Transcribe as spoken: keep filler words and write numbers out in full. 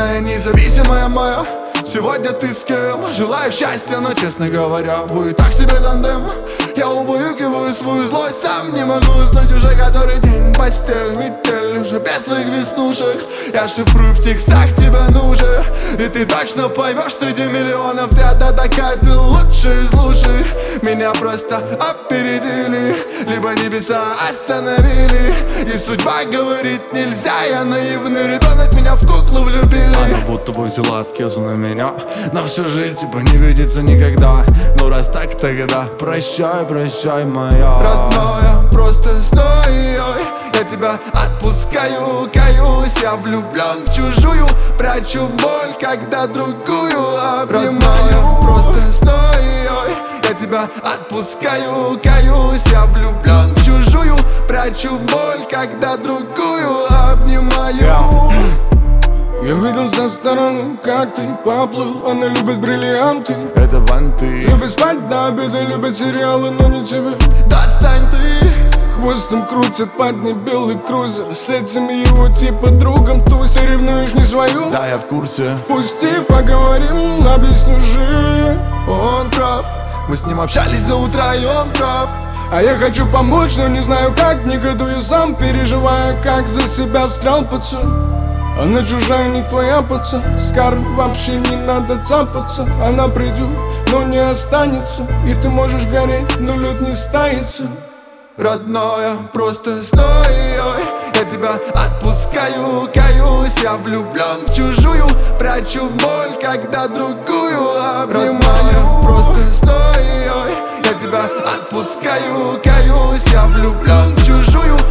Сильная, независимая моя. Сегодня ты с кем? Желаю счастья, но, честно говоря, вы так себе тандем. Я убаюкиваю свою злость, сам не могу уснуть уже который день. Постель, метель, уже без твоих веснушек. Я шифрую в текстах, тебе нужен. И ты точно поймешь среди миллионов. Ты одна такая, ты лучшая из лучших. Меня просто опередили, либо небеса остановили. И судьба говорит нельзя, я наивный ребенок, меня в куклу влюбили. Она будто бы взяла аскезу на меня, на всю жизнь типа не видится никогда. Ну раз так, тогда прощай, прощай, моя родная, просто стой, я тебя отпускаю, каюсь. Я влюблен в чужую, прячу боль, когда другую обнимаю. Родная, просто стой, я тебя отпускаю, каюсь. Я влюблен в чужую, прячу боль, когда другую обнимаю. Я видел со стороны, как ты поплыл. Она любит бриллианты, это ванты. любит спать до обеда, любит сериалы, но не тебе. Да отстань ты. Хвостом крутит под ней белый крузер. С этим его типа другом туся. Ревнуешь не свою? Да, я в курсе. Пусти, поговорим, объясню же. Он прав, мы с ним общались до утра, и он прав. А я хочу помочь, но не знаю как. Негодую сам, переживая, как за себя встрял пацан. Она чужая, не твоя, пацан. С кармой вообще не надо цапаться. Она придет, но не останется. И ты можешь гореть, но лед не стается. Родная, просто стой, я тебя отпускаю, каюсь. Я влюблен в чужую, прячу боль, когда другую обнимаю. Родная, просто стой, я тебя отпускаю, каюсь. Я влюблен в чужую,